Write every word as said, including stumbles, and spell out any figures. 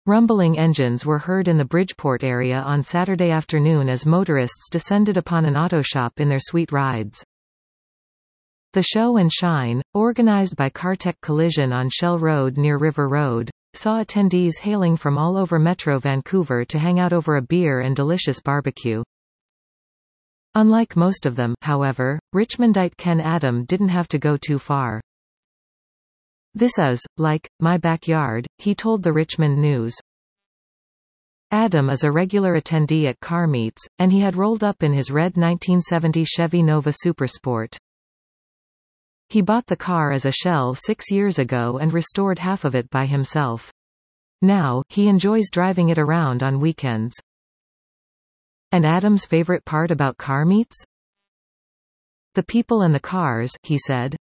Rumbling engines were heard in the Bridgeport area on Saturday afternoon as motorists descended upon an auto shop in their sweet rides. The Show and Shine, organized by Cartech Collision on Shell Road near River Road, saw attendees hailing from all over Metro Vancouver to hang out over a beer and delicious barbecue. Unlike most of them, however, Richmondite Ken Adam didn't have to go too far. "This is, like, my backyard," he told the Richmond News. Adam is a regular attendee at car meets, and he had rolled up in his red nineteen seventy Chevy Nova Supersport. He bought the car as a shell six years ago and restored half of it by himself. Now, he enjoys driving it around on weekends. And Adam's favorite part about car meets? "The people and the cars," he said.